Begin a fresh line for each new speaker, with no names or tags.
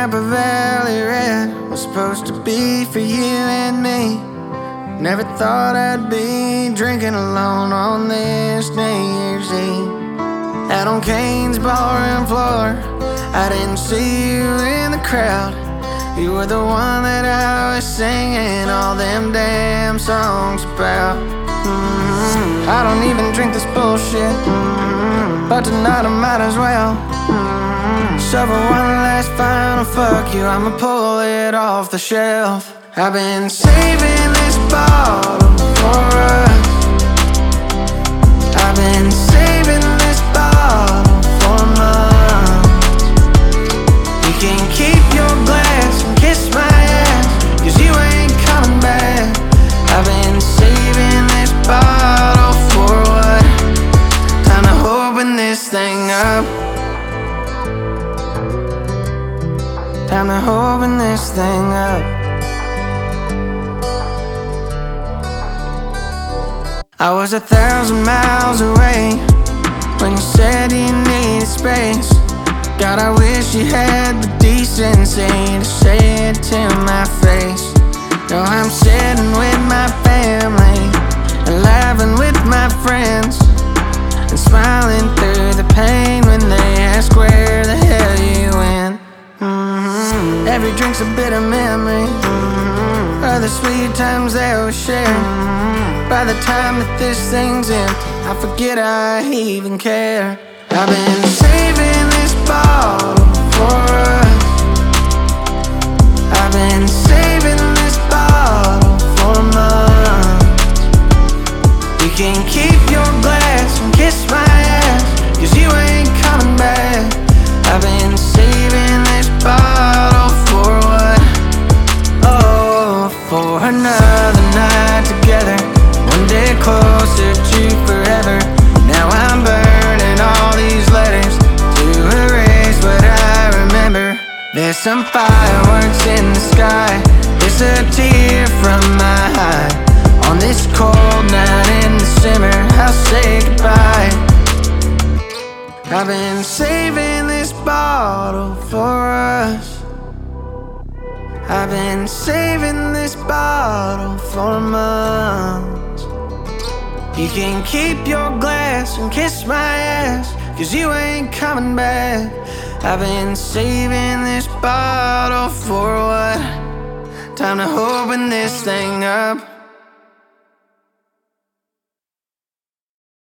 Napa Valley Red was supposed to be for you and me. Never thought I'd be drinking alone on this New Year's Eve. Out on Kane's ballroom floor, I didn't see you in the crowd. You were the one that I was singing all them damn songs about. I don't even drink this bullshit, but tonight I might as well. Shovel one last final fuck you, I'ma pull it off the shelf. I've been saving this bottle for us. I've been saving this bottle for months. You can keep your glass and kiss my ass, 'cause you ain't coming back. I've been saving this bottle for what? Time to open this thing up. Time to open this thing up. I was 1,000 miles away when you said you needed space. God, I wish you had the decency to say it to my face. Now I'm sitting with my family and laughing with my friends and smiling through the pain when they ask where the hell you went. Every drink's a bitter memory of the sweet times that we shared. By the time that this thing's empty, I forget I even care. I've been saving this bottle for us. I've been saving this bottle for months. You can keep your glass and kiss my ass, 'cause you ain't coming back. I've been saving this bottle for what? Oh, for another night together, one day closer to forever. Now I'm burning all these letters to erase what I remember. There's some fireworks in the sky, it's a tear from my eye. On this cold night in December, I'll say goodbye. I've been saving this bottle for us. I've been saving this bottle for months. You can keep your glass and kiss my ass, 'cause you ain't coming back. I've been saving this bottle for what? Time to open this thing up.